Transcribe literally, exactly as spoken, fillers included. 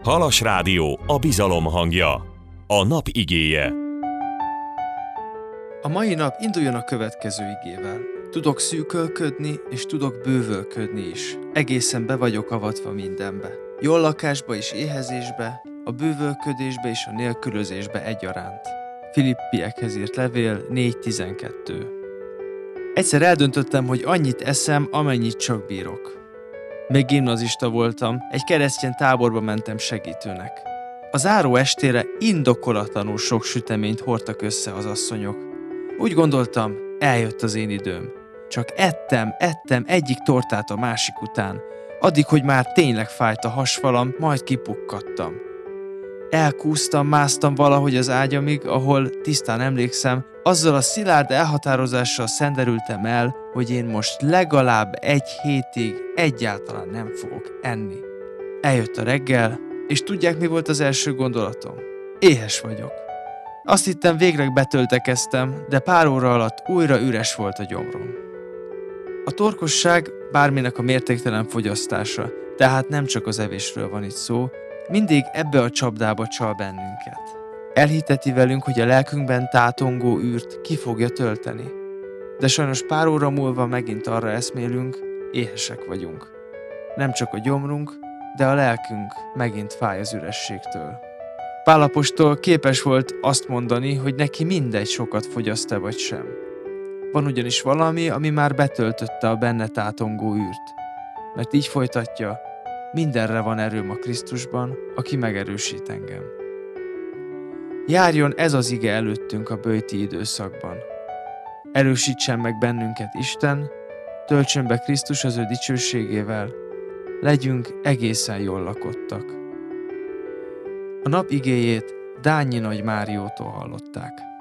Halas Rádió, a bizalom hangja. A nap igéje. A mai nap induljon a következő igével. Tudok szűkölködni, és tudok bővölködni is. Egészen be vagyok avatva mindenbe. Jól lakásba és éhezésbe, a bővölködésbe és a nélkülözésbe egyaránt. Filippiekhez írt levél négy tizenkettő. Egyszer eldöntöttem, hogy annyit eszem, amennyit csak bírok. Még gimnazista voltam, egy keresztény táborba mentem segítőnek. A záró estére indokolatlanul sok süteményt hordtak össze az asszonyok. Úgy gondoltam, eljött az én időm. Csak ettem, ettem egyik tortát a másik után, addig, hogy már tényleg fájt a hasfalam, majd kipukkadtam. Elkúsztam, másztam valahogy az ágyamig, ahol, tisztán emlékszem, azzal a szilárd elhatározással szenderültem el, hogy én most legalább egy hétig egyáltalán nem fogok enni. Eljött a reggel, és tudják, mi volt az első gondolatom? Éhes vagyok. Azt hittem, végre betöltekeztem, de pár óra alatt újra üres volt a gyomrom. A torkosság bárminek a mértéktelen fogyasztása, tehát nem csak az evésről van itt szó, mindig ebbe a csapdába csal bennünket. Elhiteti velünk, hogy a lelkünkben tátongó űrt ki fogja tölteni. De sajnos pár óra múlva megint arra eszmélünk, éhesek vagyunk. Nem csak a gyomrunk, de a lelkünk megint fáj az ürességtől. Pál apostol képes volt azt mondani, hogy neki mindegy, sokat fogyaszt-e vagy sem. Van ugyanis valami, ami már betöltötte a benne tátongó űrt. Mert így folytatja, mindenre van erőm a Krisztusban, aki megerősít engem. Járjon ez az ige előttünk a böjti időszakban. Erősítsen meg bennünket Isten, töltsön be Krisztus az ő dicsőségével, legyünk egészen jól lakottak. A nap igéjét Dányi Nagy Máriótól hallották.